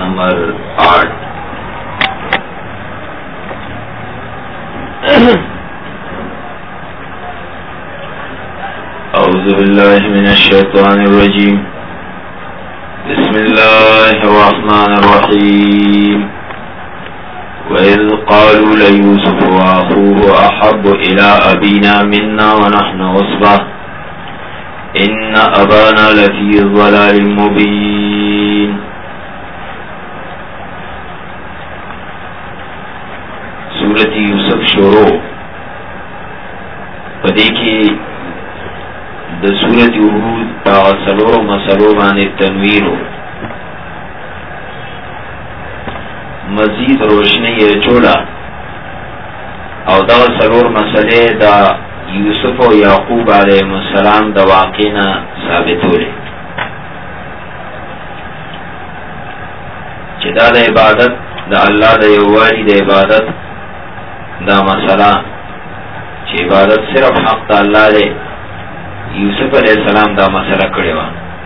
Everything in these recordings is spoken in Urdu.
नंबर 8। अऊज़ु बिल्लाहि मिनश शैतानिर रजीम। बिस्मिल्लाहिर रहमानिर रहीम। वइज़ क़ालू लियूसुफ़ व अख़ूहु अहब्बु इला अबीना मिन्ना व नहनु उसबह इन्न अबाना लफ़ी ज़लालिम मुबीन। सूरत यूसुफ शुरू पदे की द सूरत हूद सलोर मसलो बाने तनवीर हो मजीद रोशनी ये छोड़ा और दा सलोर मसले दा यूसुफ और याकूब अलैहिस्सलाम दा वाक़िना साबित हो रहे चिदा दा इबादत दा अल्लाह दा यवारी दा इबादत दा मसला ची इबादत सिर्फ हक दा अल्लाह दे यूसुफ अलैहिस्सलाम दा मसला करेवा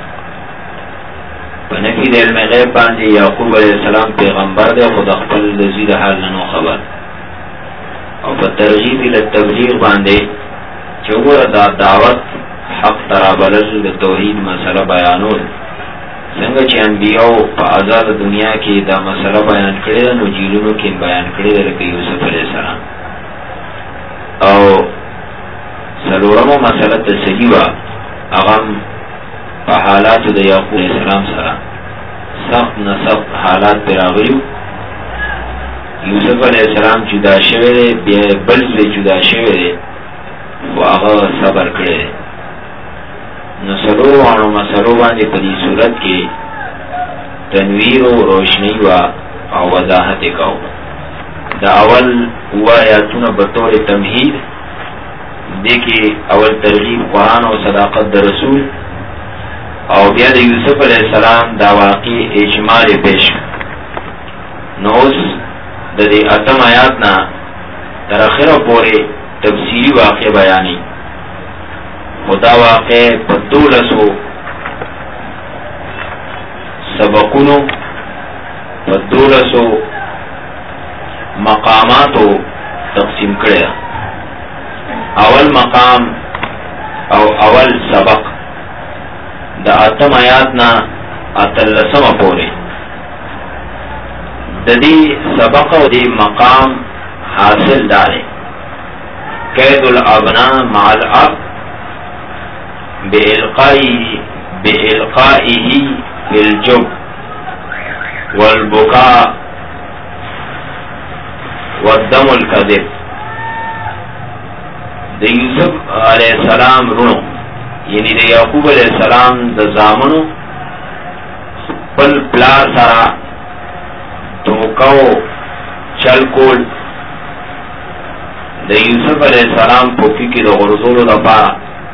पनफी देर में गैब बांधे याकूब अलैहिस्सलाम पैगंबर दे खुद अख्पल लजीद हाल ननो खबर और पर तरगीब इला तबलीग बांधे चौर दा दावत हक तराबलल तौहीद मसला बयानोल संग चे अनबिया पा आजाद दुनिया की दा मसला बयान करे नो जीलुनो के बयान करे लके यूसुफ अलैहिस्सलाम और सलोरमो मसला तसलीवा अगम पा हालात दा याकूब अलैहिस्सलाम सरा सख्त न सख्त हालात पर आगयू यूसुफ अलैहिस्सलाम जुदा शवे बल से जुदा शवे वो आगा सबर करे न सलोर वाणो मसलो बांधे पदी सूरत के तनवीर और रोशनी व वजाहत काओ दा अवल हुआ यातुना बतौर तमहीद देखिए अवल तरगीब कुरान और सदाकत द रसूल और बियाद यूसुफ अलैहिस्सलाम दा वाक़ी इजमाल पेश नौस दे अतम आयात ना तरखिर पोरे तफसीली वाक़े बयानी खुदा वाक़े पद्दोलसो सबकुनो पद्दोलसो मकामातो तकसीम करे अवल मकाम और अवल सबक दा अतम आयात ना अतलसम पोरे ददी सबक और दी मकाम हासिल दारे कैदुल अबना माल अब बेइल्काइही बिलजुब वल्बुका वद्दमुल कज़िब द यूसुफ अलैहिस्सलाम रुणो यानी द याकूब अलैहिस्सलाम द जामनो पल प्ला सारा धोकाओ चलकोल द यूसुफ अलैहिस्सलाम पोकी की द गुरजोलो द पारा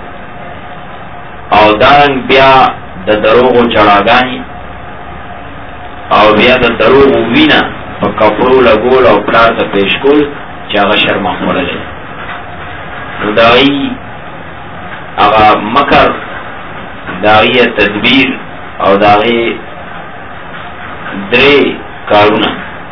और दारंग बिया द दरोगो चढ़ागानी और बिया द दरोगो वीना पर कपड़ो लगोल और प्लार द पेशकोल चागा शर्मा मोरले दाई आगा मकर दाई तदबीर और दाई द्रे कारुना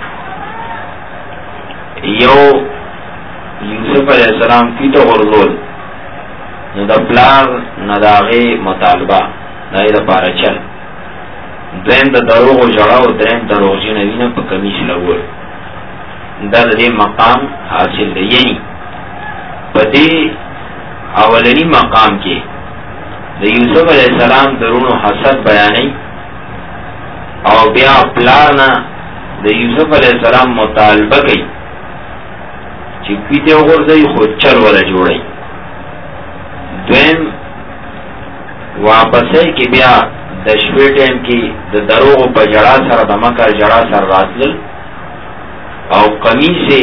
यो यूसुफ अलैहिस्सलाम की तो गुरजोल न द प्लार न दागे मुतालबा दाई द पारा चल द्रेम द दरोग जड़ाओ द्रेम दरोग जी नवीना पर कमीश लगोल दर दे मकाम हासिल दे यानी पदे अवलनी मकाम के द यूसुफ अलैहिस्सलाम दरुनो हसद बयानी और बिया प्लाना द यूसुफ अलैहिस्सलाम मुतालबा गई चिपीते ओगर दई खुद चल वाला जोड़ई द्वेम वापस है कि बिया दशवे टाइम की द दरोग पर जड़ा सर दमकर जड़ा सर रातल और कमी से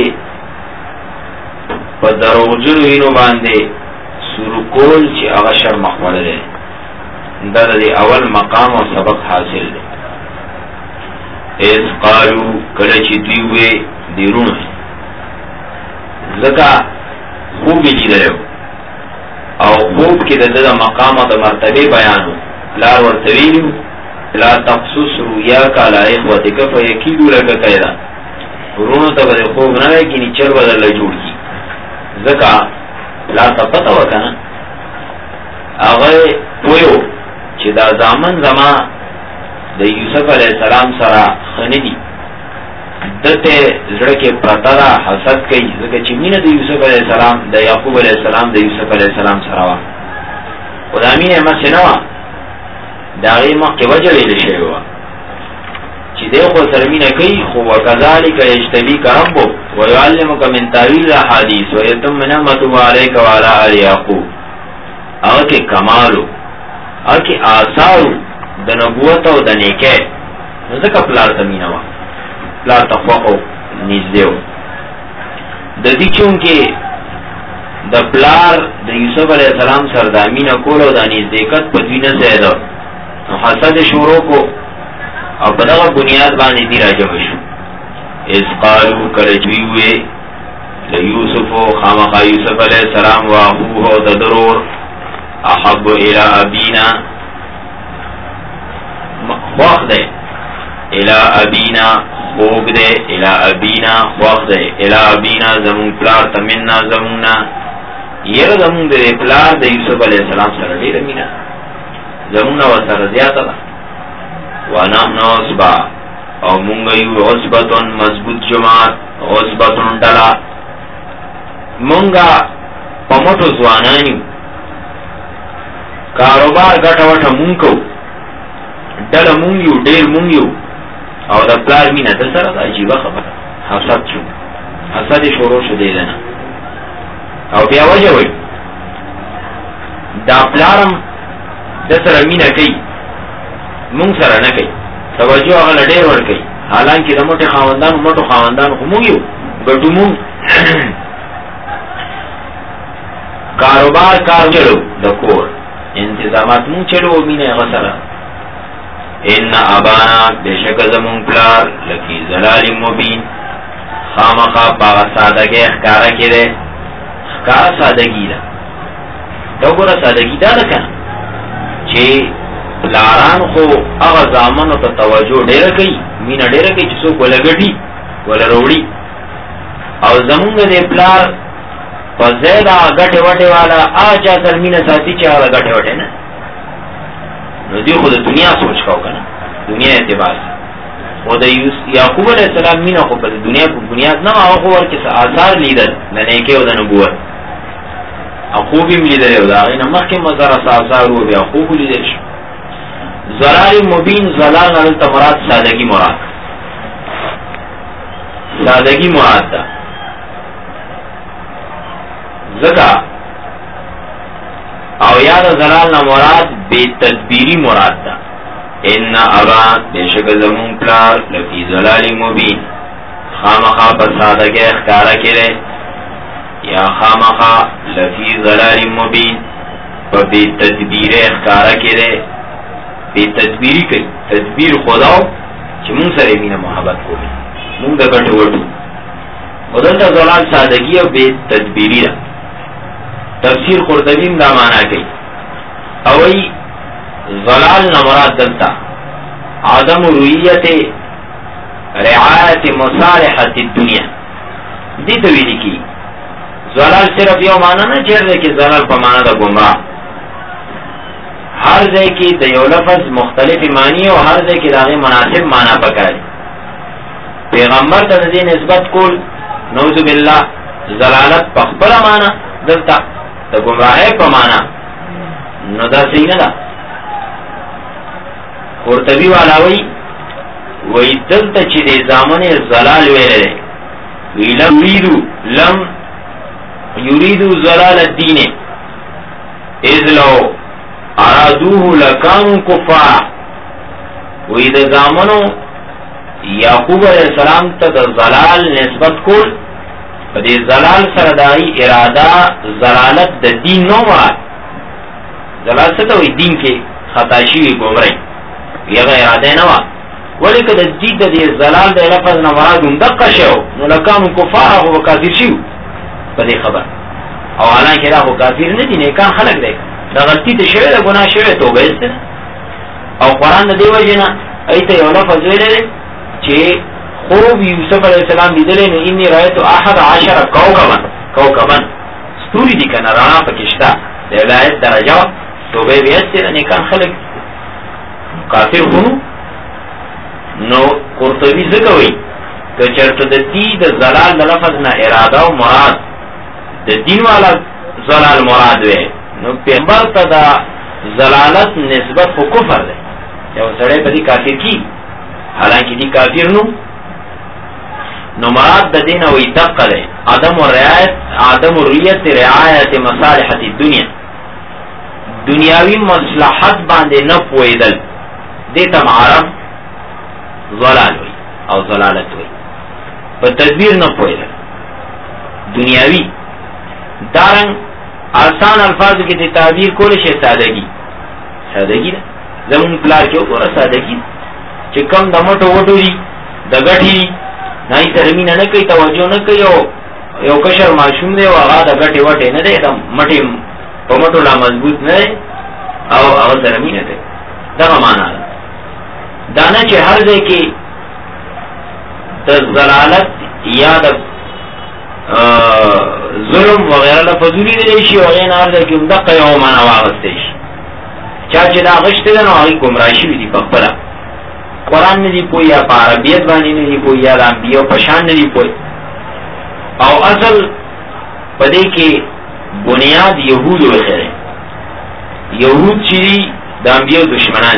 पर दरोगजुल वीनो बांधे सुरुकोल ची अगशर मखबल है दर दे अवल मकाम और सबक हासिल है इस कालू कलची दुए दिरुण है जका खूब जी रहे हो और खूब की ददा मकाम और मर्तबे बयान लार और तवील لا تقصص رؤياك على اخوتك فيكيدوا لك كيدا ورونو ته به خوب نه کینی چر بدل جوړ کی زکا لا تپتا وکنه هغه ویو چې دا ځامن زما د یوسف علی السلام سره خندي دته زړه کې پرتارا حسد کوي ځکه چې مینه د یوسف علی السلام د یعقوب علی السلام د یوسف علی السلام سره وا خدامینه مسنوا داغی مخی وجه ویل شوی چی دیو خو سرمینه کئی خو وکذالک یجتبیک ربک ویعلمک من تاویل حدیث ویتم نعمتو علیک وعلا آل یعقوب اگه کمالو اگه آثارو د نبوت او د نیکه نزدک پلار تمینوا پلار تخوقو نیزدیو د دی چونکه د پلار د یوسف علیہ السلام سردامین کولو د نیزدیکت په دوی نه زیاده حسد شروع کو او په دغه بنیاد باندې دی راجم شو اس قالو کرجوی وی ل یوسف خامخ یوسف علیہ السلام واخوه تدرور احب الى ابینا خوخ ده الى ابینا خوب ده الى ابینا خوخ ده الى ابینا زمون پلار تمنا زمونا یر زمون ده پلار ده یوسف علیہ السلام سره ډیر مینا زمونا و سر زیادہ دا ونحن عصبا او منگیو عصبتون مضبوط جماعت عصبتون ڈلا منگا پمٹو زوانانیو کاروبار گٹا وٹا منکو ڈلا منگیو دیر منگیو او دا پلار مینا دسر دا عجیبا خبر حسد شو حسد شروع شو دیدنا او بیا وجه وی دا پلارم دسر مینا کئی مونگ سر نکی توجه اغل دیر ور کئی حالانکه دا موٹی خواندان خو مونگیو گٹو مونگ کاروبار کار چلو دا کور انتظامات مونگ چلو مینا غسر ان ابانا بشک زمون پلار لکی زلال مبین خامخا پاغ سادگی اخکارا کرے اخکارا سادگی دا دا گورا سادگی دا دکن چه پلاران خو اغا زامنو تا توجه ډیره کوي مینا ډیره کوي چې څوک ولا ګټي ولا وروړي او زمونږ د پلار په زید هغه ګټې وټې والا آچا سر مینا ساتي چې هغه ګټې وټې نه نو دی خو د دنیا سوچ کاو که نه دنیا اعتبار خو د یعقوب علیہ السلام مینا خو په دنیا په بنیاد نه هغه خو ورکې آثار لیدل د نیکۍ او د نبوت او خوب هم لیدلی او د هغې نه مخکې مزره آثار و بیا خوب لیدل شو زلال مبین زلال نلتا مراد سادگی مراد دا زکا او یاد زلال نا مراد بے تدبیری مراد دا ان ابان بیشک زمون پلار لفی زلال مبین خامخا پر سادگی اخکارا کرے یا خامخا لفی زلال مبین پر بے تدبیر اخکارا کرے بے تدبیری کئی تدبیر خداو چه مون سر امین محبت کو بھی مون دا گٹو وٹو ودلتا زلال سادگی و بے تدبیری دا تفسیر قرطبیم دا مانا کئی اوئی زلال نمراد دلتا عدم رویت رعایت مصالحت الدنیا دی تویلی کی زلال صرف یو مانا نا چیر دے کہ زلال پا مانا دا گمراہ ہر ځای کې د یو لفظ مختلف معنی او هر ځای کې دغه مناسب معنا پکاري پیغمبر ته دې نسبت کول نعوذ بالله زلالت په خپل معنا دلته د گمراهۍ په معنا نو دا صحیح نه ده قرطبي والا وی دلته چې د زامن زلال ویل لم یریدو زلال الدین اذ لو ارادوه لکانو کفارا وی دا زامنو یعقوب علیہ السلام تا دا زلال نسبت کول پا دی زلال سردائی ارادہ زلالت دا دین نو مراد زلال ستا وی دین کے خطاشیوی گمرائی یغا ارادہ نوا ولی که دا دید دا دی زلال دا لفظ نمراد اندقا شو نو لکانو کفارا خو کافر شیو پا دی خبر او حالانکه دا خو کافر ندی نیکان خلق دیکن دا غلطی ته شوی دا گناه شوی توبه است او قرآن دا دیو جنا ایتا یو لفظ ویلے چه خوب یوسف علیہ السلام لیدلے نو انی رایتو 11 کوکبن ستوری دی کنا رانا پکشتا دا ولایت درجہ توبه بیستی دا نیکان خلق کافر خونو نو قرطبی ذکوی که چرت دا دی دا زلال دا لفظ نا اراده و مراد دا دین والا زلال مراد وی نو پیغمبر تا دا زلالت نسبت خو کفر ده یو سڑے پا دی کافر کی حالانکہ دی کافر نو مراد دا دین وی دقا ده عدم ریت رعایت مصالحت الدنیا دنیاوی مصلحت باندے نپویدل دیتا معرب ضلال وی او ضلالت وی پا تدبیر نپویدل دنیاوی دارنگ آسان الفاظ کی تعبیر کولش سادگی دا زمون پلار کیوں کورا سادگی چه کم دا مٹو وٹو دی دا گٹی دی نائی سرمین نکی توجہ نکی یو کشر معشوم دے و آغا دا گٹی وٹی ندے دا مٹی پا مٹو لا مضبوط ندے او آغا سرمین ندے دا مانا دانا چه ہر دے کی دا ضلالت یا دا ظلم وغیرہ لفظولی دیشی وغیر نار دے کی امدقا یو مانا واغستیشی چاچه دا غشت دن و آغی گمراشی وی دی پخبلا قرآن ندی پوئی یا پا عربیت بانی ندی پوئی یا دا انبیاء پشان ندی پوئی او اصل پدے کے بنیاد یہود وخیرے یہود چیزی دا انبیاء دشمنان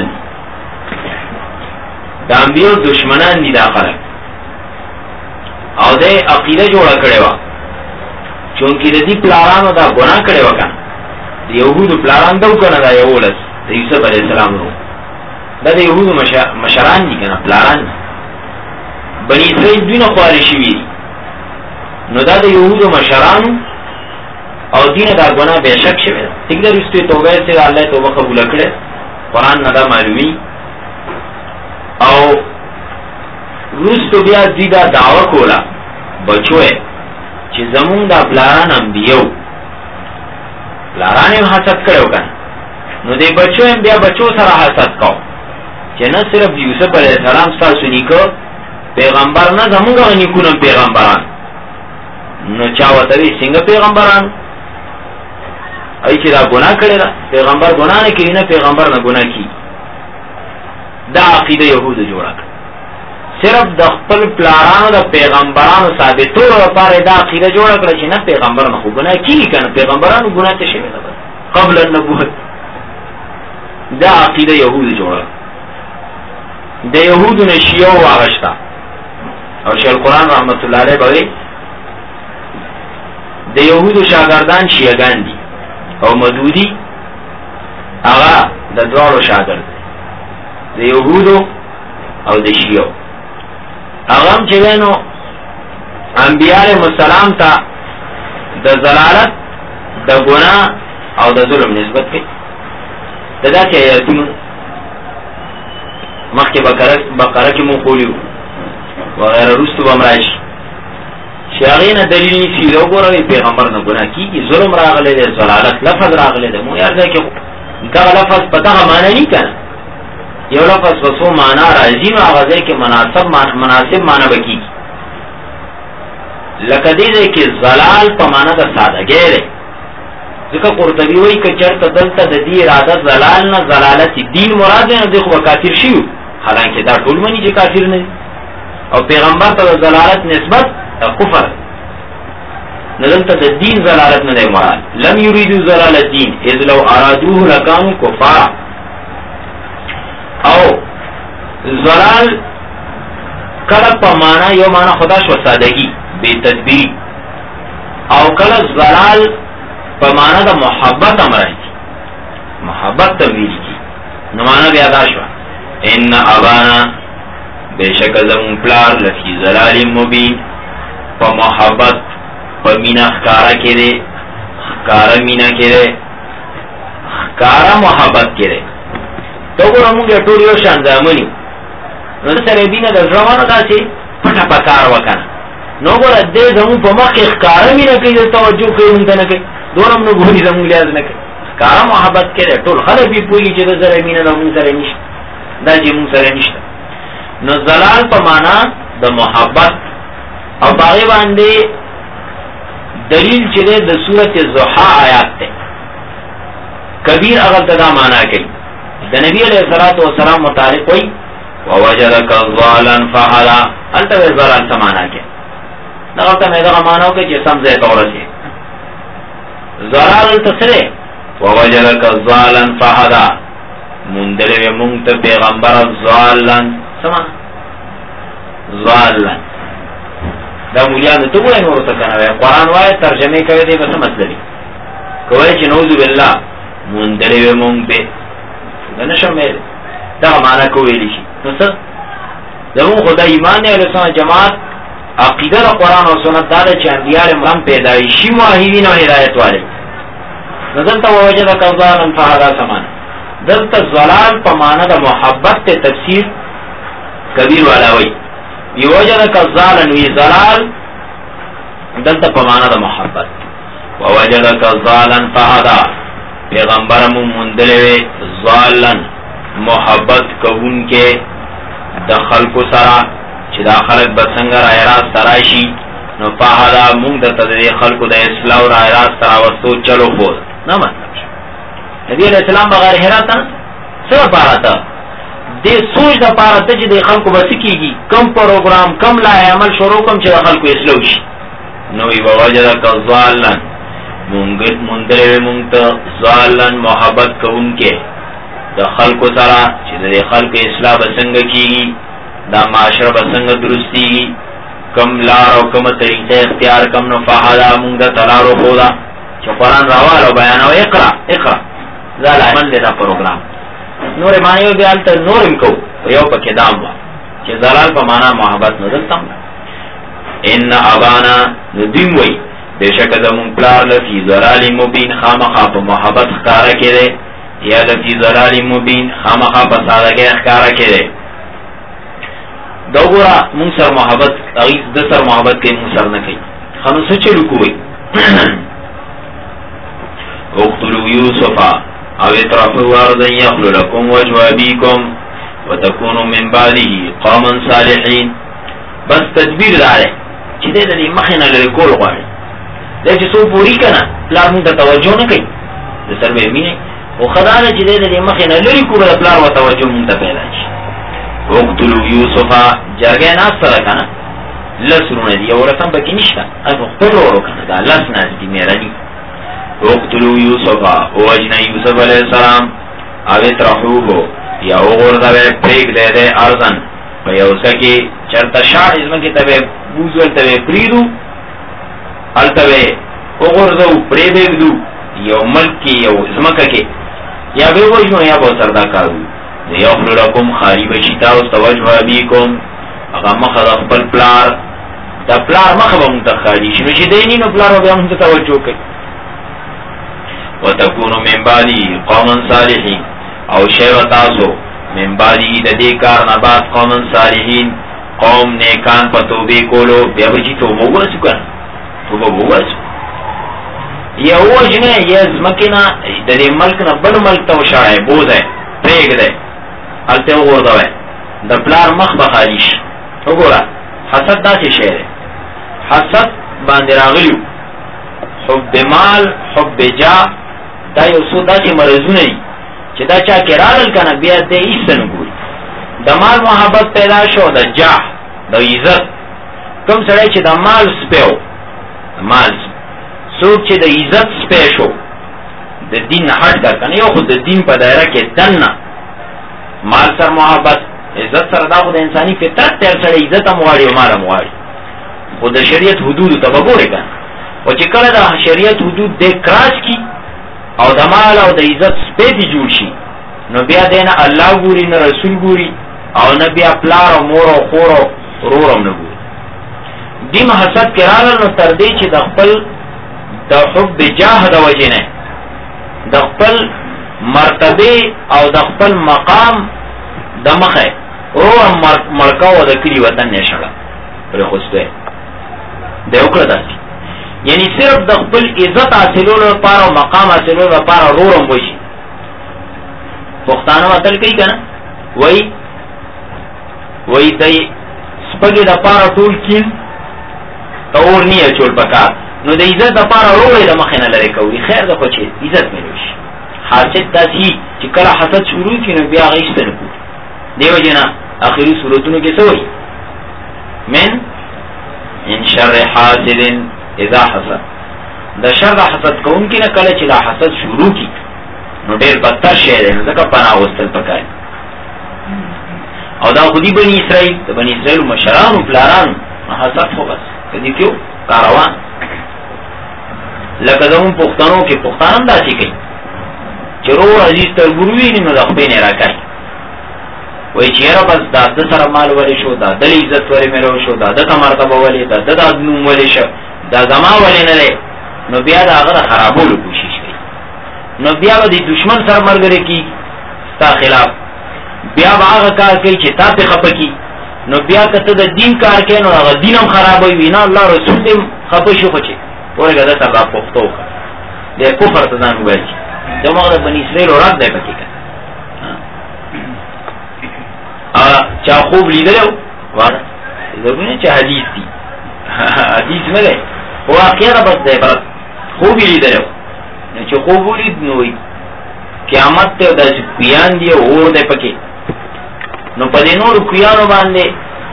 دی دا خلق او دے عقیدہ جوڑا کرے وا چونکہ دا دی پلارانو دا گناہ کرے وا کنا دا یہود پلاران دو کنا دا یولس دا یوسف علیہ السلام رو دا دا یہود مشران دی کنا پلاران بنی اسرائیل دوی خوارشی وی نو دا دا یہود مشرانو او دین دا گناہ بے شک شوی دا تک دا رستوی توبہ سے اللہ توبہ قبول کرے قرآن ندا معلومی او رستو بیا دیدا دعوی کولا بچوئے چی زمون دا پلاران انبیاء پلاران ام حسد کرو کن نو دے بچوئے بیا بچو سر حسد کاؤ چی نا صرف یوسف علیہ السلام ستا سنی کو پیغمبر نا زمون گا نیکونم پیغمبران نو چاوتوی سنگ پیغمبران ای چی دا گناہ کرے دا پیغمبر گناہ نکی نا پیغمبر نا گناہ کی دا عقیدہ یہود جوڑا کر صرف د خپل پلارانو د پیغمبرانو ثابتولو لپاره دا عقیده جوړه کړه چې نه پیغمبر نه خو ګناه کیږي کنه پیغمبرانو ګناه ته شوی ده قبل النبوت دا عقیده یهود جوړه د یهودو نه شیعه واغشتا او شیخ القرآن رحمت الله علیه به د یهودو شاګردان شیعهګان دي او مدودی هغه د دواړو شاګرد د یهودو او د شیعه اغم چوینو انبیاء علیہ السلام تا دا ضلالت دا گناہ او دا ظلم نسبت کی دا چی ایتون مخی بقرہ کی مخولیو وغیر رستو بمراش شیاغین دلیل نیسی لو گو روی پیغمبر نا گناہ کی ظلم راغلے دے ضلالت لفظ راغلے دے مو یار دے کہ دا لفظ پتا معنی نہیں کنا یو لفظ وسو مانا راضی نو آغازے کے مناسب مانا بکی لکدی دے کہ زلال پا مانا دا سادہ گیرے ذکر قرطبی ہوئی کہ چرت دلتا دا دی ارادت زلال نا زلالتی دین مراد ہے نا دیکھو با کافر شیو حالانکہ دا ٹول منی جے کافر نہیں اور پیغمبر تا دا زلالت نسبت دا کفر نزلتا دا دین زلالت نا دے مراد لم یریدو زلالت دین اذ لو ارادوه لکانو کفارا او زلال کلا پا مانا یو مانا خدا شو سادگی بے تدبیری او کلا زلال پا مانا دا محبت امرائی کی محبت تبویری کی نمانا بیادا شو ان ابانا بے شک زمون پلار لفی زلال مبین پا محبت پا مینا خکارا کرے خکارا مینا کرے خکارا محبت کرے تو گو رمونگی ٹولیو شاندامنی نو سر بینا دا زروانو دا سی پتا پکار وکانا نو گو را دے زمون پا مخی خکارا مینا کئی دا توجہ کئی منتا نکی دونم نو گونی زمون لیاز نکی خکارا محبت کرے ٹول خلق بی پوئی چی دا سر بینا دا مون سر نیش دا چې موږ سره نشته. نو زلال په معنا د محبت او باغی باندې دلیل چې د سورۃ الضحى آیات ته کبیر اغل تدا معنا کوي. د نبی علیہ الصلوۃ والسلام متعلق وای ووجدک ضالا فهدى انت زلال سمانا کې دا ته مې دا معنا کوي چې سمځه تورسي زلال تسره ووجدک ضالا فهدى مندلوی مونږ ته پیغمبر ضالن سما ضالن دا مولیان ته وای نور څه کنه قرآن وای ترجمه کوي دې څه مطلب دی کوي چې نعوذ بالله مندلوی مونږ به دا نشم دا معنا کوي شي نو څه دغه خدای ایمان نه له جماعت عقیده قرآن او سنت دا چې انبیاء امام پیدایشي واحدین او هدایت والے نظرته وجدک ضالن فهدى سمانا دلتا زلال پا مانا دا محبت تے تفسیر کبیر والا وی وجدک زالن وی زلال دلتا پا مانا دا محبت ووجدک زالن فهدى پیغمبرمو مندلوی زالن محبت کون کے دا خلق سرا چی دا خلق بسنگ رای راست ترائشی نو فهدى مونگ دا تدری خلق دا اصلاح رای راست تراوستو چلو خود نا مطلب شا نبی علیہ السلام بغیر حیرات سر پارا تا دے سوچ دا پارا تا چی دے خلقو بسی کی گی کم پروگرام کم لائے عمل شروع کم چی دا خلقو اسلوشی نوی بوجدک ضالن مندرے مونگتا ضالن محبت کون کے دا خلقو سرا چی دے خلق اصلاح بسنگ کی گی دا معاشرہ بسنگ درستی گی کم لار و کم طریقہ اختیار کم نفاہدہ مونگتا تلارو خودا چی قرآن روالو بیانو اقرا زال عمل دیتا پروگرام نور معنیو بیالتا نورم کو یو پا کدام وا چه زلال پا مانا محبت ندلتم ان ابانا ندیم وی بیشک زمون پلار لفی زلالی مبین خامخا پا محبت اختارا کرے یا لفی زلالی مبین خامخا پا سادگی اختارا کرے دو گورا مون سر محبت اغیز دسر محبت کئی مون سر نکی خانو سچے لکوئی اقتلوا یوسفا او اطرحوا ارضا یخلو لکم وجه ابیکم وتکونوا من بعده قوما صالحین بس تدبیر داره چی ده ده مخینا لرکول غواری ده چی سو پوری کنا پلار مونتا توجه نکی ده سر بهمینه و خدانه چی ده ده مخینا لرکول ده پلار و توجه مونتا پیداش اقتلوا یوسفا جرگه ناس تره کنا لس رونه دی او رسم بکی نشتا از اختر رو کنا ده لس ناس دی میرانی اقتلوا یوسفا وجنا یوسف علیہ السلام او اطرحوه یا اغرزوه پریک ده ده ارزن فیوسا کی چرتا شاہ ازمن کی تبه بوزول تبه پریدو التبه اغرزو پریبگدو یو ملک کی یو ازمکا کی یا بے وجنو یا بو سردا کارو یغفر لکم خاری بشیتا استوجه ابیکم اغا مخد اخبر پلار دا پلار مخب منتخالی شنو چی دینی نو پلار و بیا منت توجه کئی وتکونو من بعدی قوما صالحین او شیو تاسو من بعدی د دې کار نه بعد قوما صالحین قوم نیکان په توبې کولو بیا به چې توبه وکړو کنه توبه وکړو یا وجنه یز مکینا د دې ملک نه بل ملک ته وشاړې بوزه پرېږده الته وګورځوي د پلار مخ بخالیش وګوره حسد داسې شی دی حسد باندې راغلیو حب مال حب جاه دا یو څو داسې مرضونه دي چې دا چا کې راغل کنه بیا دې هیڅ نه ګوري د مال محبت پیدا شو د جاه د عزت کوم سړی چې د مال سپیو مال څوک چې د عزت سپی شو د دین هټ کړ کنه یو خو د دین په دایره کې دنه مال سره محبت عزت سره دا خو د انساني فطرت تر سره عزت هم غواړي او مال هم غواړي خو د شریعت حدود ته وګورئ کنه او چې کله د شریعت حدود د کراس کی او د مال او د عزت سپېدي جوړ شي نو بیا دینه الله ګوري نه رسول ګوري او نه بیا پلار او مور او خور او ورور هم نه ګوري دیم حسد کراله نو تر دې چې د خپل د حب جاه د وجه نه د خپل مرتبه او د خپل مقام د مخه او مرکاو د کلی وطن نشړه پر خوسته د وکړه داسي یعنی صرف د خپل عزت حاصلولو لپاره او مقام حاصلولو لپاره رورم وشي پښتانه وتل کوي کنه وای دای سپګي د پاره ټول کین تور نه چول پکا نو د عزت د پاره وروړي د مخ نه لري کوي خیر د پچې عزت ملوي حاصل داسي چې کله حسد شروع کینو بیا غیشت نه کو دیو جنا اخري صورتونو کې څه وایي من ان شر حاسد اذا حسد د شر حسد کون کې نه کله چې لا حسد شروع کی نو ډېر بدتر شی دی ځکه پناه وستل پکای او دا خودی بنی اسرائیل د بنی اسرائیل مشرانو پلارانو حسد خو بس کدی کیو کاروان لکه زمون پښتنو کې پښتانان داسې کوي چې رو عزیز تر ګروي نو د خپل نه راکړي وای چیرې بس دا د سره مال ولې شو دا د عزت ورې مې شو دا د مرتبه ولې دا د نوم ولې شو دا زما ولې نه لري نو بیا دا هغه خرابولو کوشش کوي نو بیا د دشمن سره مرګري کی ستا خلاف بیا هغه کار کوي چې تا په خپکی نو بیا کته د دین کار کوي نو هغه دینم خرابوي وینا الله رسول دې خپه شو خچي ورګه دا سبا پختو د کفر ته ځان وایي دغه بنی اسرائیل اورات دی پکې چا خوب لیدلو واره زګونه چې حدیث دي حدیث نه ده واقعا بس ده برات خوب لیدلو چې خوب ولید نو قیامت ته د پیان دی اور ده پکې نو په دې نور کیانو باندې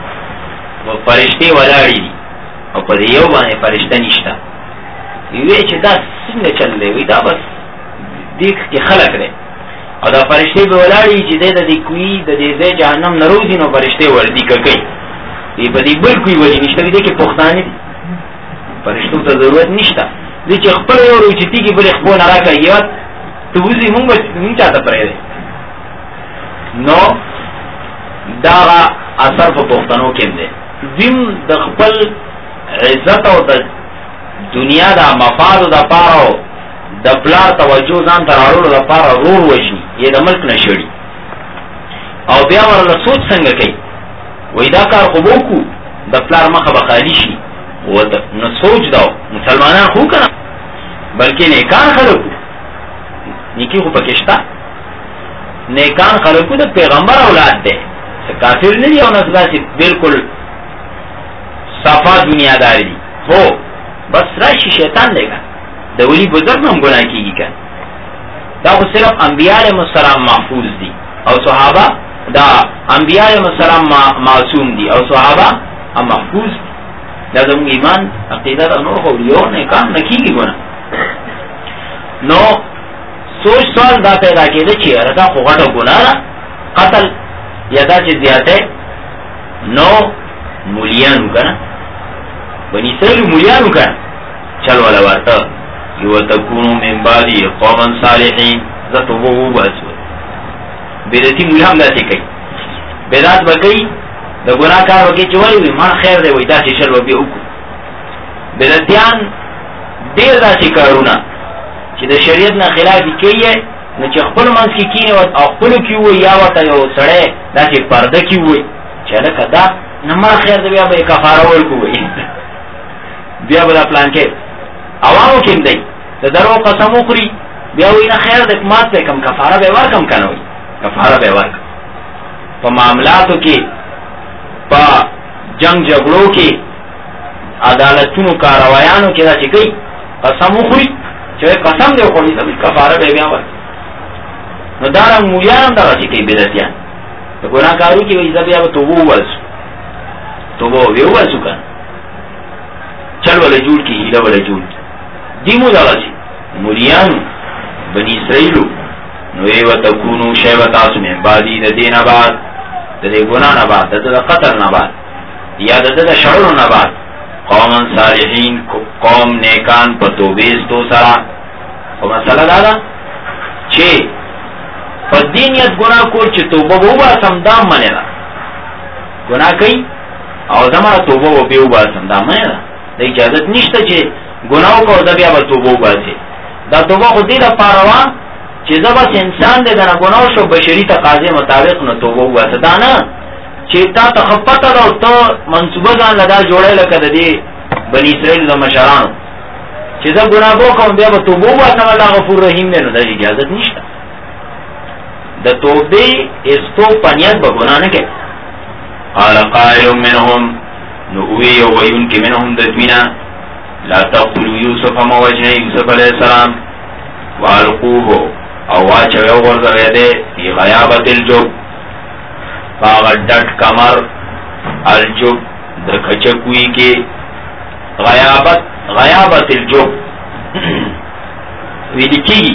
فرشتي ولاړې دي او په یو باندې فرشته نشته وی چې دا څنګه چللې وی دا بس دیک کې خلق لري او دا فرشتي به ولاړې چې د دې کوي د دې جهنم نروځي نو فرشتي وردی کوي دی په دې بل کوي ولی نشته دې کې پښتانه دي فرشتو ته ضرورت نشته دې چې خپل یو روچتي کې بل خپل نه راکړي یو ته وځي مونږ چاته پرې نو دا اثر په پښتنو کې دی زم د خپل عزت او د دنیا د مفاد د پاره د پلار توجه ځان ته راوړلو لپاره رور وشي یې د ملک نشړي او بیا ورله سوچ څنګه کوي وای دا کار خو وکړو د پلار مخه به خالی شي نو سوچ دا مسلمانان خو کنه بلکې نیکان خلکو نیکی خو پکشتا نیکان خلکو د پیغمبر اولاد دی کافر نه دی او نسباسي بالکل صفا دنیا داری دی هو بس راشي شیطان دیگا د ولی بزرگ هم گناه کیږي کنه دا خو صرف انبیاء علیهم السلام محفوظ دي او صحابه دا انبیاء علیهم السلام معصوم دي او صحابه هم محفوظ دي دا زموږ ایمان عقیده دا نور خو یو نه کام نه کیږي ګونه نو سوچ سوال دا پیدا کېده چې رضا خو غټه ګناه قتل یا دا چې زیاته نو مولیانو کنه بنی اسرائیل مولیانو کنه چل ولا ورته یو تکونو من بعدی قوما صالحین زتوبو باسو بدعتي مولیان داسې کوي بدعت وکي د ګناه کار وکي چې وایي ما خیر دی وای دا چې شر وبي وکړو بدعتيان ډیر داسې کارونه چې د شریعت نه خلاف کوي نو چې خپل منځ کې کینه او خپل کې وي یا وته یو سړی داسې پرده کې وي چې لکه دا نه ما خیر دی بیا به کفاره ورکوي بیا به پلان کې عوامو کې دی د درو قسم وخوري بیا وی نه خیر د مات په کم کفاره به ورکم کنه وي کفاره به ورک په معاملاتو کې په جنگ جګړو کې عدالتونو کاروایانو کې دا چې کوي قسم وخوري چې قسم دی وخوري د کفاره به بیا ورک نو دا مولیان دا چې کوي بدعتيان د ګناه کارو کې وي ځبیا به توبه واسو توبه ویواسو کنه چل ولا جوړ کی هیله ولا جوړ دیمو دغه مولیان بنی اسرائیلو نو ایو تکونو شیبتاسو من بعدی د دین آباد د دې ګناه نه بعد د قتل نه بعد یا د شرور نه بعد قوما صالحین قوم نیکان په توبېستو سره او مسله دا ده چې په دینیت ګناه کول چې توبه وباسم دا منه ده ګناه کوي او زموږ توبه وباسم دا منه ده د اجازه نشته چې ګناه کو دا بیا به توبه وباسي دا توبه خو دې لپاره وا چې دا بس انسان دې نه ګناه شو بشری تقاضې مطابق نه توبه وباسي دا نه چې تا تخپته او ته منسوبه ځان لدا جوړه لکه د دې بنی اسرائیل د مشرانو چې دا ګناه کوم بیا به توبه وباسم الله غفور رحیم نه د اجازه نشته د توبه استو پنیت به ګناه نه کوي. قال قائل منهم نووی ويون کې منهم د دوینا لا تقتلوا يوسف ما وجه يوسف عليه السلام والقوه او واچو یو ورځ ده په غیابت الجب باغ ډټ کمر الجب د کچکوي کې غیابت الجب ویل کی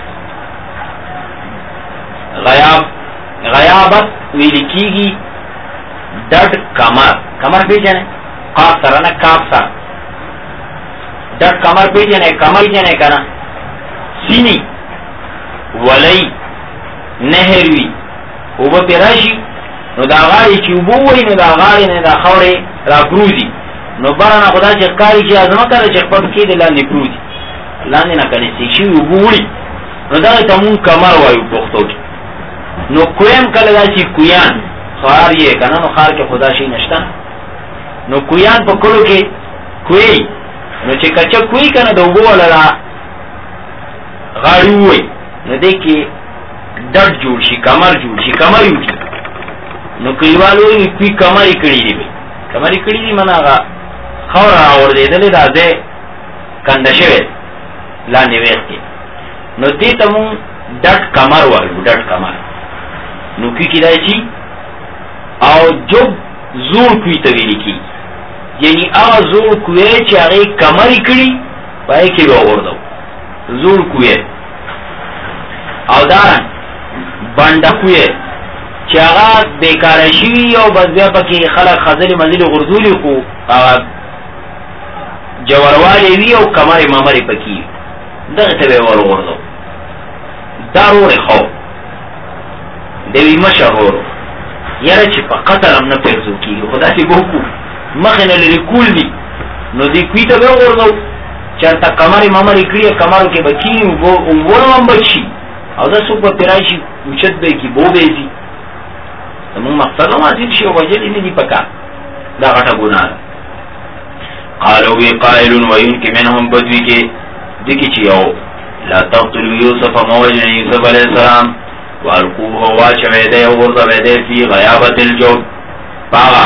غیابت ویل کیږي ډټ کمر پیژنه قاف سره نه کاف سره ډټ کمر پیژنه کمر پیژنه کنه سینی ولی نهروی او به پیراشی نو دا غاړي چې وبوي نو دا غاړي نه دا خوري را پروزي نو بارانه خدا چې کاری چې ازمه کوي چې په کې د لاندې پروزي لاندې نه کني چې وبوي نو دا ته مون کمر وایو پښتو کې. نو کویم کله دا چې کویان خار یې کنه نو خار کې خدا شي نشته نو کویان په کولو کې کوي نو چې کچا کوي کنه د وبو ولا غاړي وای نو دې کې ډډ جوړ شي کمر جوړ شي کمر یو نو کلیوالو یې کوي کمرې کړې دي کمرې کړې دي مناغه خور اور دې دلې راځي کنده شوی لاندې وېختي نو دې ته مون ډټ کمر وایو ډټ کمر نو کی کیدای شي او جو زور کوي ته ویل کی یعنی هغه زور کوي چې هغه کمرې کړې پای کې وګورځو زور کوي او دارن باندې کوي چې هغه بیکار شي او بس بیا پکې خلک خزل منزل غرزولي خو جوړوالي وی او کمرې مامرې پکې دغه ته ورغورځو دارونه خو دوی مشهور یاره چې په قتل هم نه پرځو کیږي خدا دې بوکو مخه نه لري کول دي نو دې کوي ته ورغورځو چې تا کمرې مامرې کړی کمرو کې بچي او ورم بچي او دا څوک په پیرایشي اوچت به کی بو به دي زمون مقصد ما دې شی وجل نه دي پکا دا غټه ګناه. قالوا وی قائل وينك منهم بدوی کې دګی چې یو لا تقتلوا يوسف ما وجه يوسف عليه السلام والقوه واچوي ده او ورته ده فی غیابت الجب پاغا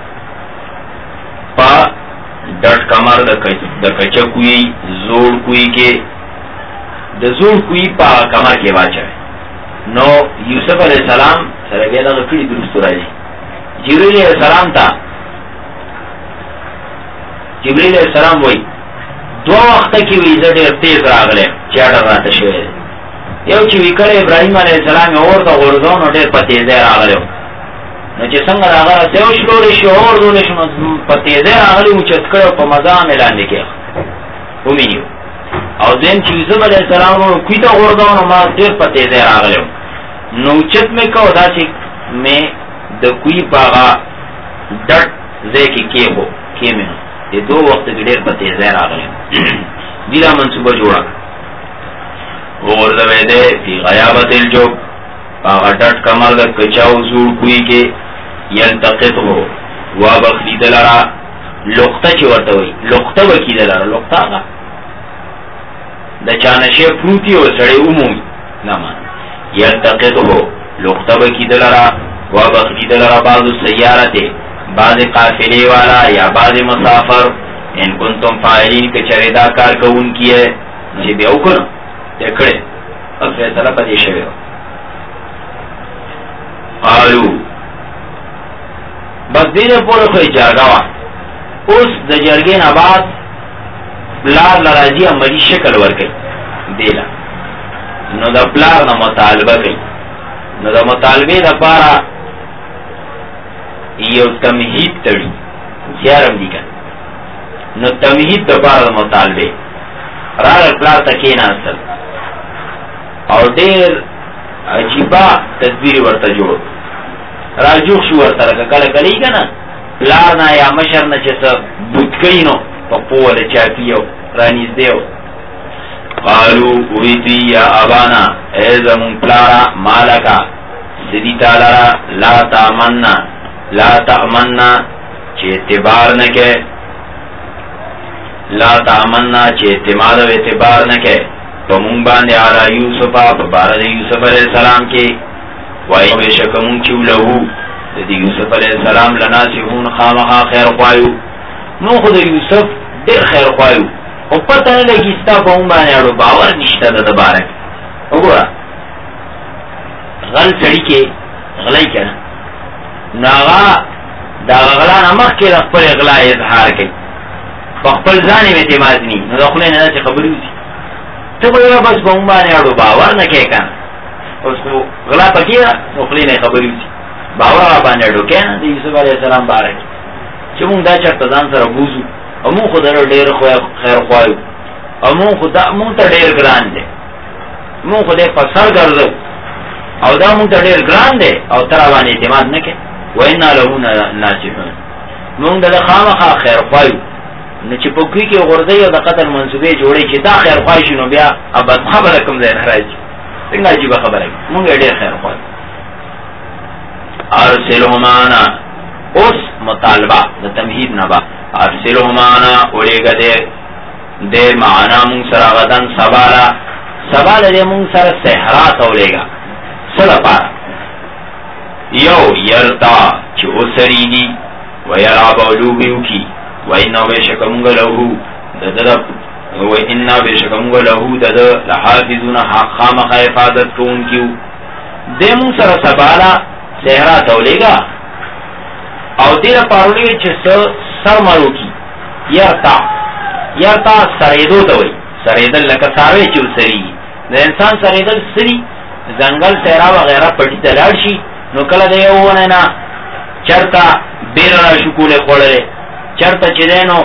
پا ډټ کمر د کچکوي زوړ کوي کې د زوړ کوي پا کمر کې واچوي نو یوسف علیہ السلام سره بیا دغه کړي درست راځي جبرئیل علیہ السلام ته جبرئیل علیہ السلام وای دو وخت کې وی زړه ډېر تیز راغله چې اړه راته شوی یو چې وکړ ابراهیم علیہ السلام اورته ورځون ډېر پته دې راغله نو چې څنګه راغله سیو شلوري شو ورونه شنو پته دې راغله او چې کړو په مزام اعلان وکړ ومنیو او دین چې یوسف علیہ السلام نو کیته ورځون ما ډېر پته دې راغله نو چت مې کو دا چې مې د کوی باغا ډټ زکی کېو کېمه دې دوه وخت کې ډېر پته دې راغله دیلا منصوبه جوړه ورځوي ده په غیابت الجب هغه ډټ کمر د کچاو زور کوي کې يلتقطه وا بخید لرا لقطه چې ورته وي لقطه وکید لرا لقطه هغه د چانشه پروتي او سړی عمومي نامه يلتقطه لقطه وکید لرا وا بخید لرا بعض السيارته بعض قافله والا یا بعض مسافر ان کنتم فاعلین که چریدا کار کوون کیه چې به وکړو دکړه او فیصله پدې شوی قالو بس دې په پوره جرګه اوس د جرګې نه بعد بلار لراځي عملی شکل ورکړي دیلا نو د بلار نه مطالبه کوي نو د مطالبه لپاره یو تمهید تړي زیارم دي کنه نو تمهید د لپاره مطالبه راغل بلار تکې نه اصل او ډېر عجیبه تدبیر ورته جوړ راجوخ شو ورته کله کله یې کنه لار نه یا مشر نه چې څه بوتکینو په پوله چاپیو رانیز دیو قالو ویتی یا ابانا ایزمون پلارا مالکا سدی تالارا لا تأمننا چه اعتبار نکے لا تأمننا چه اعتماد و اعتبار نکے پمون باندے آلا یوسفا پبارد یوسف علیہ السلام کی وای بشکمون کیو لهو د یوسف علیہ السلام لناسحون خامخا خیر خوایو نو خود یوسف ډیر خیر خوایو او پته نه لګی ستا په مونږ باندې اړو باور نشته د بارک وګوره غل سړی کې غلای کنه ناغا دا غلا نمخ کې خپل غلا اظهار کوي خپل ځان یې اعتماد ني نو خپل نه څه خبرې وي ته به بس په مونږ باندې اړو باور نه کوي کنه اوس غلا پکې نو خپل نه خبرې وي باور باندې اړو کنه د یوسف علی السلام بارک چې مونږ دا چرته ځان سره بوزو او مونږ خدای ډېر خیر خوایو او مونږ خدای مونږ ته ډېر ګران دي مونږ خدای په سر ګرځو او دا مونږ ته ډېر ګران دي او تر باندې اعتماد نه کوي وینا له ناسحون مونږ د خامخا خیر خوایو نو چې په کوی کې غردی او د قتل منسوبې جوړې چې دا خیر خوای شنو بیا ابد خبره کوم ځای راځي څنګه عجیب خبره مونږ ډېر خیر خوایو ارسلهمانا اوس مطالبه د تمهید نه با ارسلهمانا اولېګه دې معنا مونږ سره غدن سباله دې مونږ سره صحرا ته اولېګه سره پاره یو یرتا چې اوسریږي ويلعب ولوبیو کی وإنه بشکمونگا لہو دد وإنه بشکمونگا لہو دد لحافظون خامخ حفاظت کو ان کیو دیمون سر سبالا صحرا تولے گا او دیر پارولی چه سر مرو کی یرتا سریدو توی سریدل لکا ساروی چو سری دا انسان سریدل سری زنگل صحرا وغیرہ پٹی تلار شی نو کلا دیوونه نا چرتا بیر را شکول خوڑلے چرتا چی دینو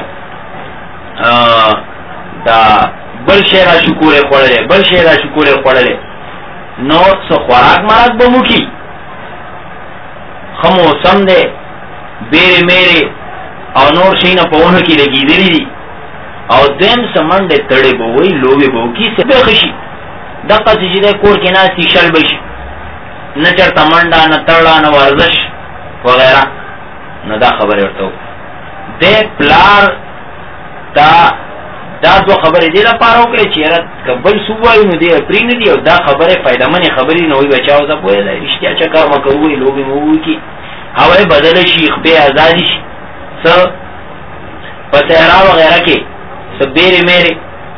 دا بل شیرا شکول خوڑلے نو سو خوراک مارک بمو کی خمو سم دے بیر میرے او نور شینا پونه کی لگی دلی دی او دیم سمنده تڑے بوئی لوبے بو کی سے بخشی دقا سی جدے کور کی ناستی شل بشی نچرتا منڈا نترلا نوارزش وغیرہ نو دا خبر ورتو دے پلار دا دو خبر دی لپاره وکړي چې رات قبل سوایو نو دی پرین دی او دا خبره فائدہ منی خبري نو وي بچاو دا پوهه دی اشتیا چا کار مکووي لوګي مو کی هواي بدل شي خپل آزادی شي س پتهرا وغیرہ کې سبيره میرے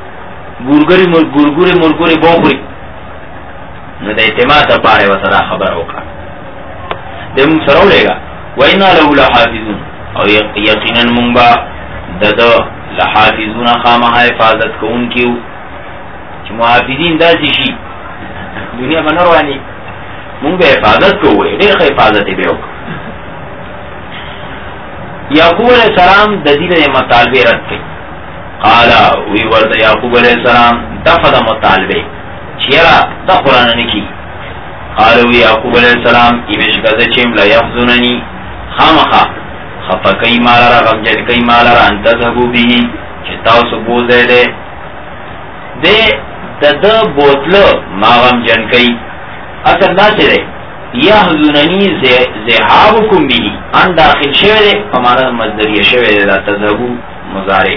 ګورګوري بوخوري نو د اعتماد لپاره وسره خبر وکړه دم سره ولېګا وینا له لحافظون او یقینا مونږ دد لحافظون خامخا حفاظت کوون کیو چې محافظین داسې شي دنیا باندې رواني مونږ به حفاظت کوو ډېر حفاظت به وکړو یعقوب علیہ السلام د دې مطالبه رد کړ قال وی ورته یعقوب علیہ السلام دغه مطالبه چیرې د قران نه کی قال وی یعقوب علیہ السلام ایمشکازه چیم لا یحزننی خامخا خفقی مالا را غمجن کئی مالا را انتظبو بیهی چه تاوسو بوزه ده ده بوتلو ما غمجن کئی اصل ناسی ده یحزوننی زحابکم بیهی ان داخل شوه ده فمانا مزدریه شوه ده ده تذهبو مزاره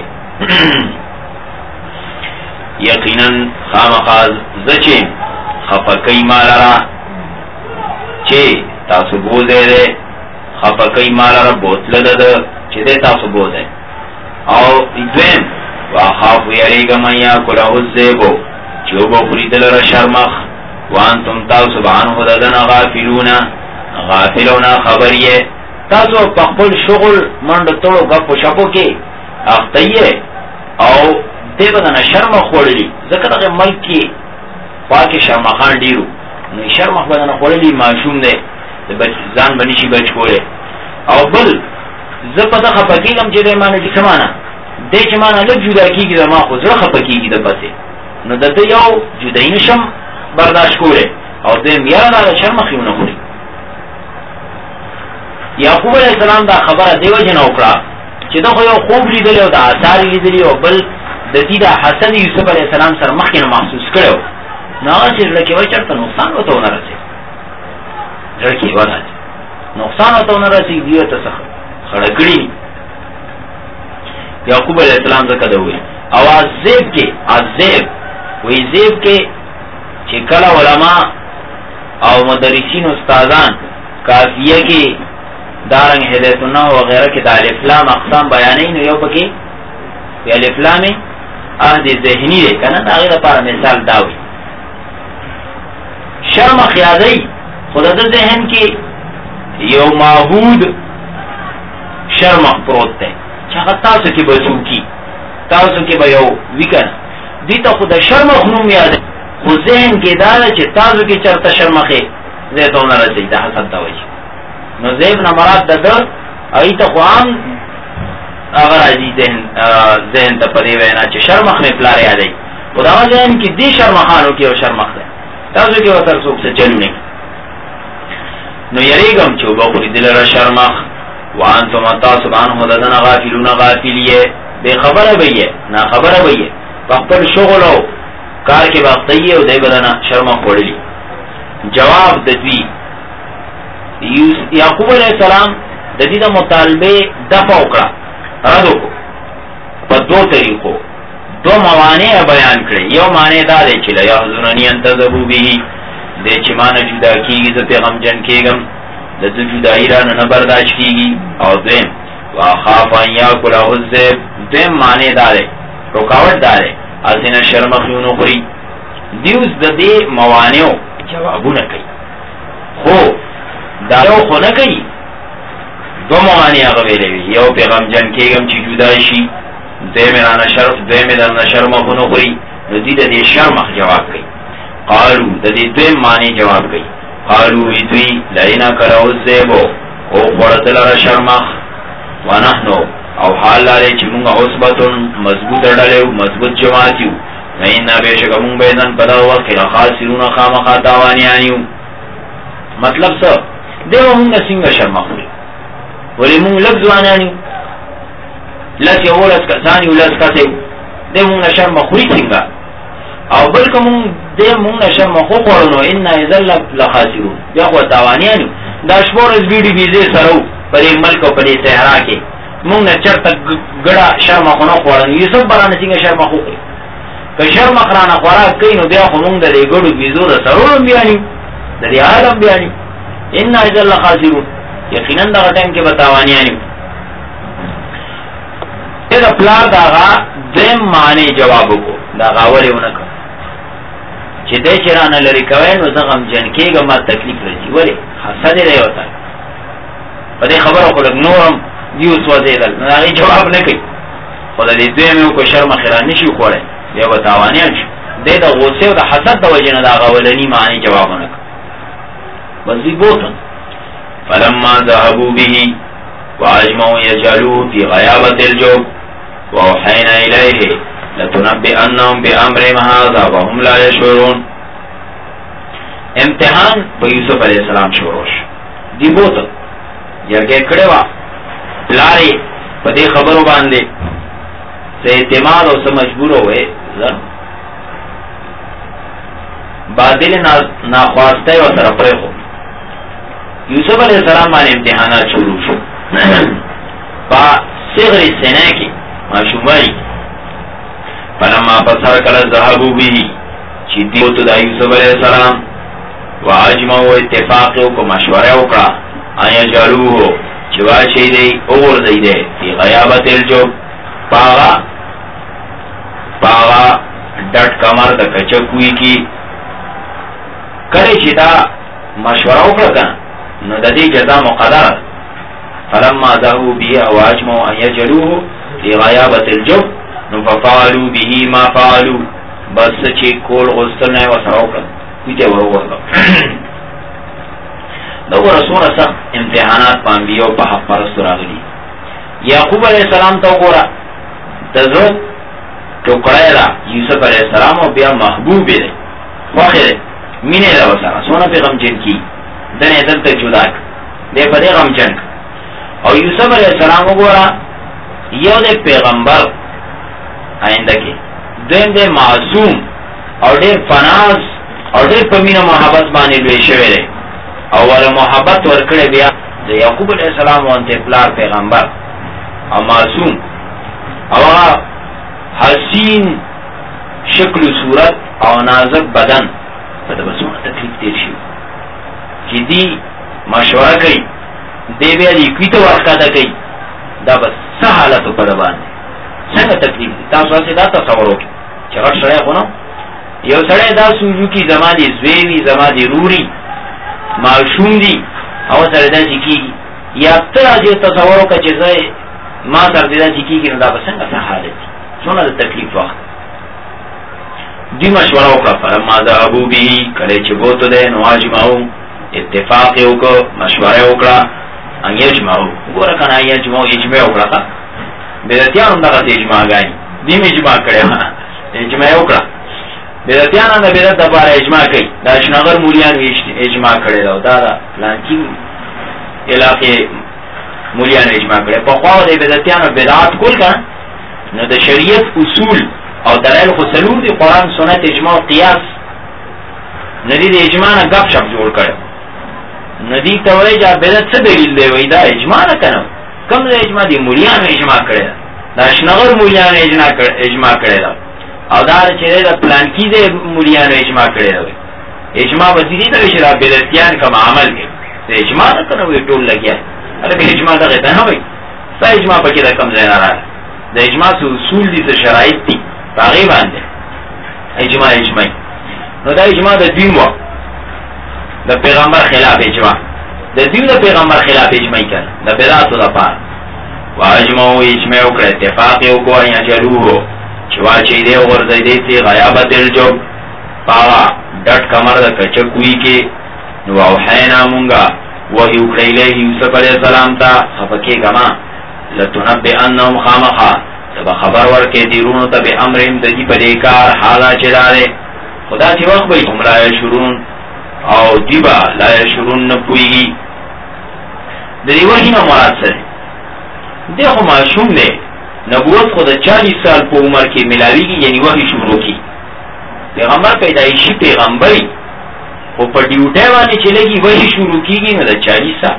یقینا خامخاز زچیم خفقی مالا را چه تاسو بوزه ده خفقی مالا را بوتل ده چه ده تاسو بوزه او دویم واخافو یریگا من یا کلاه الزیبو چو بخوری دل را شرمخ وانتم تاسو بعنو ددن غافلونا خبریه تاسو پخپل شغل مند توڑو گپ و شپو که اختیه او ده بدن شرمخ خوڑلی ذکر اگه ملکی پاک شرمخان دیرو شرمخ بدن خوڑلی معشوم ده ځان بنشي بچ کوله او بل زپدا خپکیږم چې د معنی د سمانه د چې معنی له جدا کیږي د ما خو زړه خپکیږي د پسه نو د یو جدای نشم برداشت کوله او د میانا د شرم خيونه خوري یعقوب علیہ السلام دا خبره دیو جن وکړه چې دا خو یو خوب لیدل او د آثار لیدل او بل د دې د حسن یوسف علیہ السلام سره مخکې محسوس کړو نو چې لکه وای چرته نقصان وته نه راځي لڑکی والا نقصان ہوتا ہونا رسی دیو تا خڑکڑی یعقوب علیہ السلام ذکر دے ہوئے او عزیب وی زیب کے چکل علماء او مدرسین استادان کافیه کی دارنگ هدایت النحو وغیرہ کی دا الف لام اقسام بیانې نو یو پکې الف لام عهد ذهنی دی کنه دا غیر لپاره مثال داوي شرم خیادی خود د ذهن کې یو معهود شرم پروت دی چې تاسو کې بچو کی تاسو کې به یو وکړه دي ته خود شرم خنوم یاد خو ذهن کې دا چې تاسو کې چرته شرمخه زه ته نه راځي دا حسد دا وایي نو زیب نه مراد ده ایت قوام اگر راځي ذهن ته پرې وینا چې شرمخ نه پلار یادای خدا ذهن کې دي شرمخانو کې او شرمخ ده تاسو کې وتر څوک څه چلو نه نو یریګم چې وګورې دلاره شرمخ وانتم تاسو باندې هددن غافلون غافلیه بے خبره ویه نا خبره ویه خپل شغل او کار کې وختي او دای بدن شرم خوړلی جواب د دوی یعقوب علیہ السلام د دې د مطالبه دفع وکړه رد وکړه په دوه طریقو دو موانع بیان کړي یو معنی دا دی چې لا یحزننی انت ذبو به د چې مان جدا کیږي د پیغام جن کېګم د دې جدای را نه برداشت کیږي او دیم واخاف ان یاکل الذئب دیم معنی دا دی رکاوټ دا دی اسنه شرمخیونو خوري دیوس د دې موانع جوابونه کوي خو دا یو خو نه کوي دو موانع هغه ویلې یو پیغام جن کېګم چې جدا شي دیمه شرف دیمه د شرمخونو خوري نو دې د شرمخ جواب کوي قالو د دې دوی معنی جواب کوي قالو وی لینا کرو زیبو او ورتل را شرمخ ونحنو او حال لري چې موږ عصبتون مضبوط ډلېو مضبوط جماعت یو نه بهشکه موږ به نن په دا وخت کې خاصرون خامخا تاوانیانیو مطلب څه دیو موږ څنګه شرمخ ولې موږ لږ ځوانانی لکه ولس کسانی ولس کسه دې موږ شرم خوري څنګه او بل کوم دې موږ شرم خو خورنو ان ذل لخاسرون یا خو تاوانیانو دا شپور اس بي ډي بي سره په ملک او په صحرا کې موږ نه چرته ګړه شرم خو نه خورن یوسف برانه څنګه شرم خو کوي که شرم خرانه خوراک کوي نو بیا خو موږ د ګړو بيزو د سرور بیانې د دې عالم بیانې ان ذل لخاسرون یقینا دا ټیم کې بتاوانیانو دا پلار داغا دیم معنی جوابو کو دا غاولیونه که چې دې شرانه لري کوي نو زغم جن کېږي ما تکلیف راځي ولی حسد دی وتا په دې خبرو خلک نورم دیو سوځیدل نه هغه جواب نه کوي خدای دې دې کو شرم خیران نشي خوړې بیا وتاوانیان شي دې د غوسه او د حسد د وجې نه دا غاولنی معنی جوابونه بس دې بوتن فلما ذهبوا به واجمعوا يجعلوه في غيابة الجب وأوحينا إليه لتنبئنهم بأمرهم هذا وهم لا يشعرون امتحان په یوسف علیہ السلام شروع دی بوت یګه کړه لاري په دې خبرو باندې سه اعتماد او سم مجبور وې باطل نا خواسته او سره پرې هو یوسف علیہ السلام باندې امتحانات شروع شو با صغر السنه کې ماشومای فلما بصر کله ذهبوا به چې دیو ته د یوسف علیہ السلام واجمعوا اتفاق او مشوره وکړه آیا جالوه چې واشي دی او ورځي دی په غیابت الجب پاغا ډټ کمر د کچکوي کی کله چې دا مشوره وکړه نو د دې جزاء مقدره فلما ذهبوا به واجمعوا ان يجلوه في غيابة الجب ففعلوا به ما فعلوا بس چې کول غوستنه وسروک کیته ورغله دا ورسوره سخت امتحانات پامبیو په حق پرستو راغلي یعقوب علیہ السلام ته وګوره دزو ټوکړه را یوسف علیہ السلام او بیا محبوب دی واخره مینه لا وسره سونه پیغام جن کی دنه دلته جدا دې په دې غم جن او یوسف علیہ السلام وګوره یو د پیغمبر آینده کې دیم د معصوم او ډېر فناز او ډېر په مینه محبت باندې لوي شوی دی او ول محبت ورکړي بیا د یعقوب علیہ السلام وانته پلار پیغمبر او معصوم او حسین شکل صورت او نازک بدن په دغه څه تکلیف تیر شي چې دی مشوره کوي دی بیا دی کوي ته ورښکته کوي دا بس څه حالت په ده باندې څنګه تکلیف دی تاسو هسې دا تصور وکړئ چې غټ سړی خو نه یو سړی دا سوچو کې زما دې زوی وي زما دې روري ماشوم دي او سره داسې کېږي یا ته راځې تصور وکړه چې زه ما سره دې داسې کېږي نو دا به څنګه څه حالت دي څومره د تکلیف وخت دوی مشوره وکړه فلما ذهبوا به کله چې بوتو دی نو اجمعو اتفاق یې وکړه مشوره یې وکړه ان یجمعو ګوره که نه یجمعو اجماع وکړه بدعتیان هم دغسې اجماعګانې دیم اجماع کړی اجماع یې وکړه بدعتیان هم د بدعت دپاره اجماع کوي دا اشنغر مولیانو اجماع کړی ده او دا د پلانکي علاقې مولیانو اجماع کړی پخوا د بدعتیانو بدعات کول که نو د شریعت اصول او دلایل خو څلور دي قرآن سنت اجماع او قیاس ندی د اجماع نه ګپ شپ جوړ کړی ندی ته وایي چې بدعت څه دلیل دی وایي دا اجماع نه که نه کوم د اجماع دي مولیانو اجماع کړی ده د اشنغر مولیانو اجماع کړی ده او دا چې د پلانکي د مولیانو اجماع کړی ده اجماع به دې ته وایي چې دا بدعتیان کوم عمل کوي د اجماع نه که نه وایي ټول لګیا هلکه اجماع دغې ته نه وایي ستا اجماع پکې د کوم ځای نه راغلی د اجماع څه اصول دي څه شرایط دي په هغې باندې اجماعي نو دا اجماع د دین وه د پیغمبر خلاف اجماع د دین د پیغمبر خلاف اجماعي کړه د بدعتو دپاره واجمعو اجماع وکړه اتفاق یې وکړو ان یجعلوه چې واچوي دی وغورځوي دی فی غیابة الجب په هغه ډډ کمر د کچکوي کې نو اوحینا مونږه وحي وکړه الیه یوسف علیه السلام ته خفه کېږه مه لتنبئنهم خامخا ته به خبر ورکې دیرونو ته بامرهم د دې په دې کار حالا چې دا دی خو داسې وخت به هم لا یشعرون او دوی به لا یشعرون نه پوهېږي د دې وحي نه مراد څه دی دی خو ماشوم دی نبوت خو د 40 سال په عمر کې ملاویږي یعنی وحي شروع کی پیغمبر پیدایشي پیغمبري خو په ډیوټۍ باندې چې لګي وحي شروع کیږي نو د 40 سال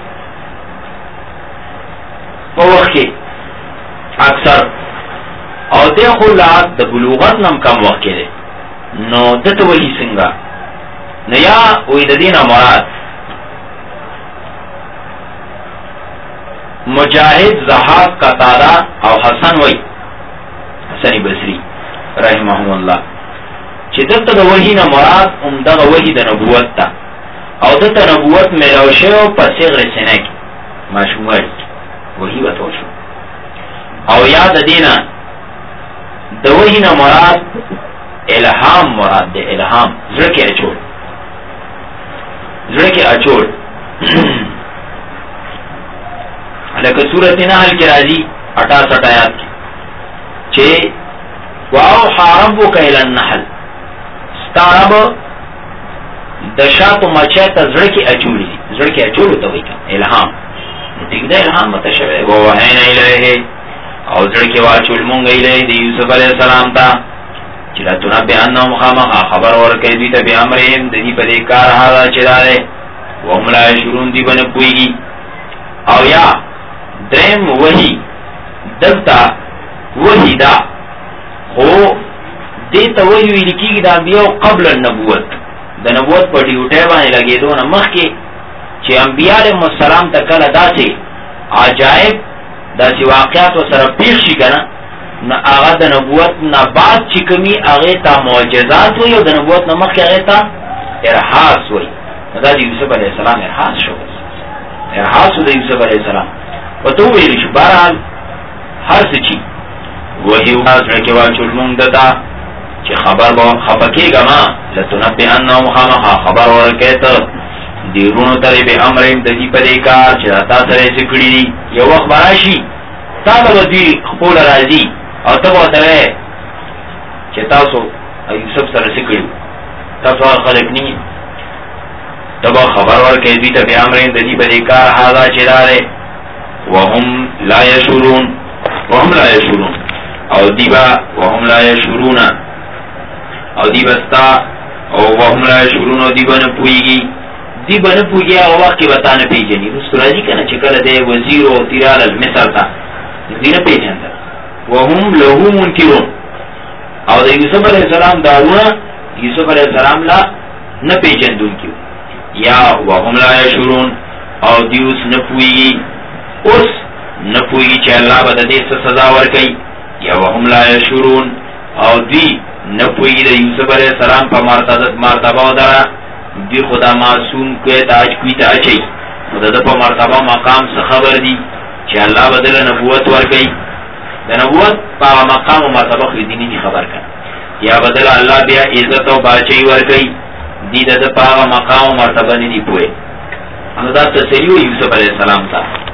په وخت کې اکثر او دی خو لا د بلوغت نم کم وخت کې دی نو دته وحي څنګه نو یا وې د دې نه مراد مجاهد زهاق قتاده او حسن وی حسن بصری رحمهم الله چې دته د وحی نه مراد دغه وحی د نبوت ته او دته نبوت ملاو شو په صغر سنه کې ماشومه وحی وته شو او یاد دینه د وحی نه مراد الهام مراد د الهام زړه کې اچول لکه سورت نحل کی راضی 68 آیات کی چھے وَأَوْحَى رَبُّكَ إِلَى النَّحْلِ ستارب دشات و مچه تا زڑکی اچولی زڑکی اچولو تا وی کن الہام دیکھ دا الہام متشوئے وَوَحَيْنَ إِلَيْهِ او زڑکی واچول مونگا إِلَيْهِ دی یوسف علیہ السلام تا چلا تنبئنهم خامخا خبر ورکی دوی تا بی امرهم دی پا دیکار حالا چلا دے وهم لا یشعرون دی بنا پوئیگی او یا درم وحی دلتا وحی دا خو دیتا وحی وی لکی گی دا انبیاء قبل النبوت دا نبوت پر ڈیوٹے بانے لگے دونا مخ کے چه انبیاء علیہ السلام تا کل دا سے عجائب دا سی واقعات و سر پیخ شی کنا نا آغا دا نبوت نا بعد چکمی آغی تا معجزات ہوئی و دا نبوت نا مخ کے آغی تا ارحاس ہوئی دا دی یوسف علیہ السلام ارحاس شو ارحاس ہو دا یوسف علیہ السلام و تو ویلی شو بارحال هر سچی وحی واز رکی واچول مونگ دتا چه خبر با خبکی گما لتنبئنهم خامخا خبر ورکیتا دیرونو تری بی امرم ددی پدیکار چه تا سره سکڑی دی یو وقت براشی تا با دی خپول رازی او تبا تره چه تاسو یوسف سره سکڑی تاسو خلق نی تبا خبر ورکی تا بی امرم ددی پدیکار حاضا چه داره وهم لا يشعرون او دیبا وهم لا يشعرون او دیبستا او وهم لا يشعرون او دیبا نپوئیگی او وقت کی بتا نپیجنی رسول راجی کنا چکر دے وزیر و تیرال المصر تا دی نپیجن تا وهم له منکرون او دا یوسف علیہ السلام دارونا یوسف علیہ السلام لا نپیجن دون کیو یا وهم لا یشعرون او دیوس نپوئی اس نپوئی چه اللہ با دے سزا ورکی یا وهم لا یشعرون او دی نپوئی دا یوسف علیہ السلام پا مرتبہ درہ دی خدا معصوم کوئی تاج کوئی تاچی خدا دا پا مرتبہ مقام سے خبر دی چه اللہ بدل نبوت ورکی دا نبوت پا مقام و مرتبہ خیدینی دی خبر کن یا بدل اللہ بیا عزت و باچی ورکی دی دا پا مقام و مرتبہ نی دی پوئے انو دا تسلیو یوسف علیہ السلام تا